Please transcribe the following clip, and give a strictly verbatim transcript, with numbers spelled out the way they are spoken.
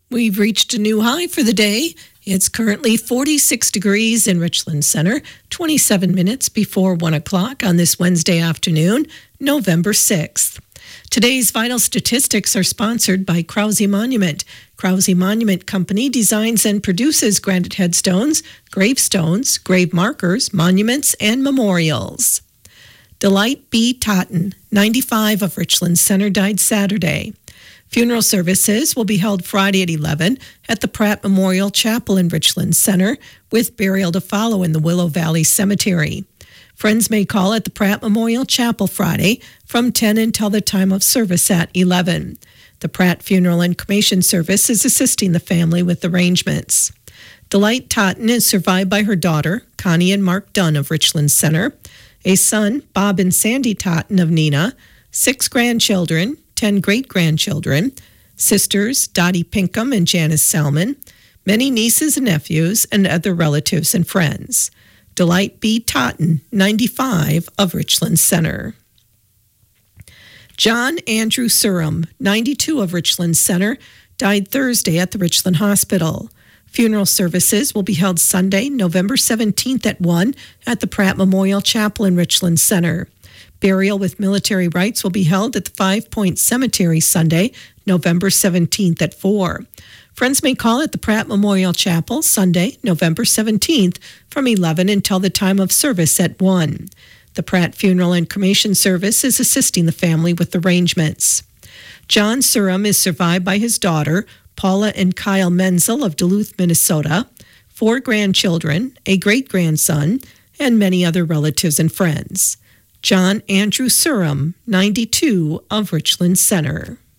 We've reached a new high for the day. It's currently forty-six degrees in Richland Center, twenty-seven minutes before one o'clock on this Wednesday afternoon, November sixth. Today's vital statistics are sponsored by Krause Monument. Krause Monument Company designs and produces granite headstones, gravestones, grave markers, monuments, and memorials. Delight B. Totten, ninety-five, of Richland Center, died Saturday. Funeral services will be held Friday at eleven at the Pratt Memorial Chapel in Richland Center, with burial to follow in the Willow Valley Cemetery. Friends may call at the Pratt Memorial Chapel Friday from ten until the time of service at eleven. The Pratt Funeral and Cremation Service is assisting the family with arrangements. Delight Totten is survived by her daughter, Connie and Mark Dunn of Richland Center, a son, Bob and Sandy Totten of Neenah, six grandchildren, ten great-grandchildren, sisters, Dottie Pinkham and Janice Salmon, many nieces and nephews, and other relatives and friends. Delight B. Totten, ninety-five, of Richland Center. John Andrew Surham, ninety-two, of Richland Center, died Thursday at the Richland Hospital. Funeral services will be held Sunday, November seventeenth at one at the Pratt Memorial Chapel in Richland Center. Burial with military rites will be held at the Five Point Cemetery Sunday, November seventeenth at four. Friends may call at the Pratt Memorial Chapel Sunday, November seventeenth from eleven until the time of service at one. The Pratt Funeral and Cremation Service is assisting the family with arrangements. John Surham is survived by his daughter, Paula and Kyle Menzel of Duluth, Minnesota, four grandchildren, a great-grandson, and many other relatives and friends. John Andrew Surham, ninety-two, of Richland Center.